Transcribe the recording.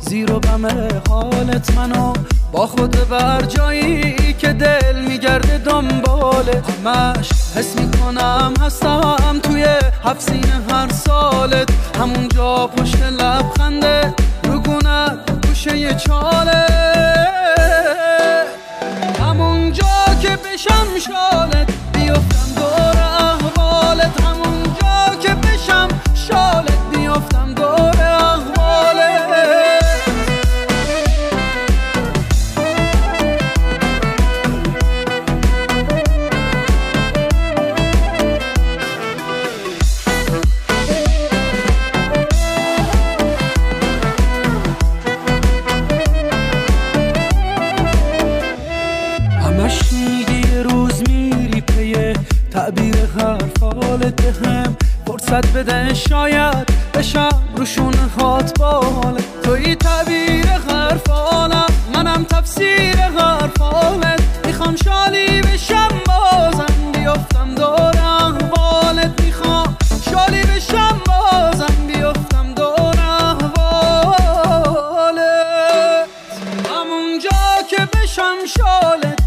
زیر و غم حالت منو با خود بر جایی که دل میگرده دنباله همش حس میکنم هستم توی هفت سینه هر سالت همونجا پشت لبخنده رگونت گوشه چاله همونجا که بشم شالت بیفتم دور احوالت همونجا که بشم شالت بیفتم دور احوالت همش میگی یه روز میری پیه تعبیر حرفالت بهم فرصت بده شاید بشم روشون هات باله توی تعبیر حرفالم منم تفسیر حرفالت میخوام شالی بشم بازم بیفتم دور احوالت میخوام شالی بشم بازم بیفتم دور احوالت همونجا که بشم شالت